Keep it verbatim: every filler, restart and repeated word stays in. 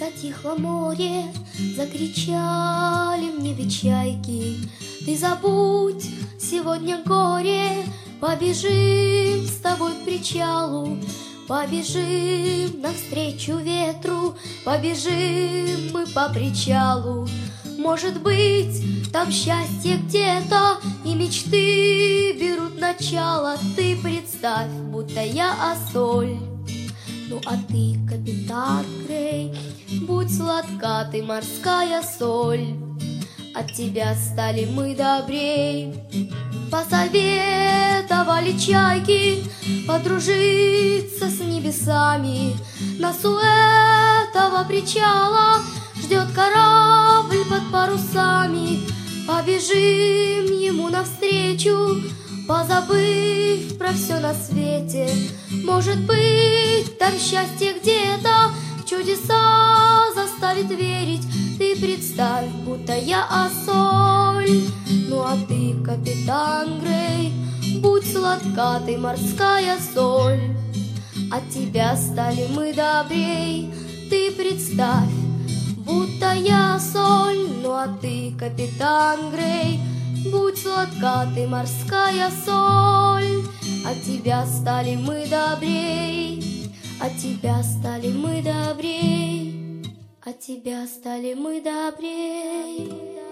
Затихло море, закричали в небе чайки. Ты забудь сегодня горе, побежим с тобой к причалу, побежим навстречу ветру, побежим мы по причалу. Может быть, там счастье где-то, и мечты берут начало. Ты представь, будто я осоль, ну а ты капитан Грей. Будь сладка ты, морская соль, от тебя стали мы добрей. Посоветовали чайки подружиться с небесами. Нас у этого причала ждет корабль под парусами. Побежим ему навстречу, позабыв про все на свете. Может быть, там счастье где-то в чудеса заставит верить. Ты представь, будто я осоль, ну а ты капитан Грей. Будь сладка ты, морская соль, от тебя стали мы добрей. Ты представь, будто я соль, ну а ты капитан Грей. Будь сладка ты, морская соль, от тебя стали мы добрей. От тебя стали мы добрей. От тебя стали мы добрей.